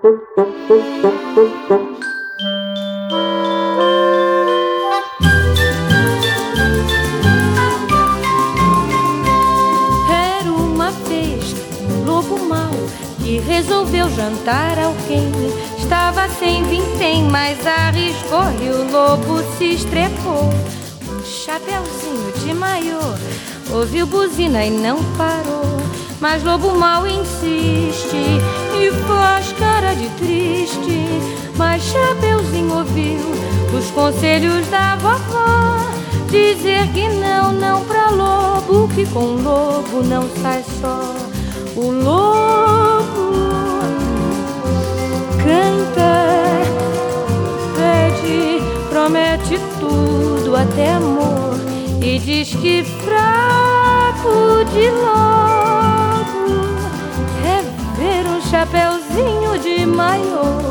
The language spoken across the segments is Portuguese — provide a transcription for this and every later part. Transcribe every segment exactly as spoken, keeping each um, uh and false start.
Era uma vez um lobo mau que resolveu jantar alguém. Estava sem vintém, mas arriscou e o lobo se estrepou. Um chapeuzinho de maiô ouviu buzina e não parou. Mas lobo mau insiste e faz cara de triste. Mas Chapeuzinho ouviu os conselhos da vovó, dizer que não, não pra lobo, que com lobo não sai só. O lobo canta, pede, promete tudo, até amor, e diz que fraco de lobo é ver um chapeuzinho de maiô.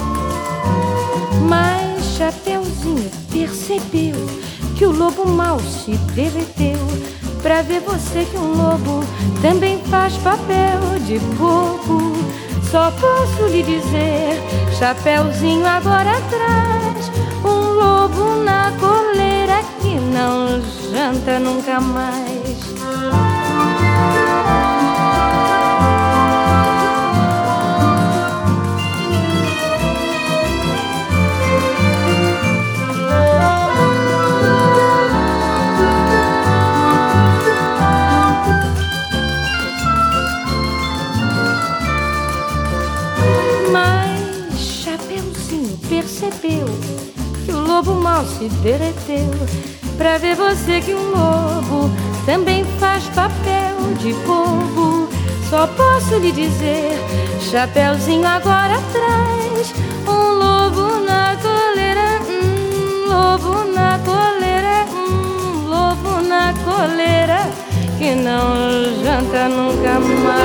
Mas Chapeuzinho percebeu que o lobo mau se derreteu, pra ver você que um lobo também faz papel de bobo. Só posso lhe dizer, Chapeuzinho agora traz um lobo na coleira que não janta nunca mais. Mas Chapeuzinho percebeu que o lobo mau se derreteu, pra ver você que um lobo também faz papel de bobo. Só posso lhe dizer, Chapeuzinho agora traz um lobo na coleira, hum, lobo na coleira, hum, lobo na coleira, que não janta nunca mais.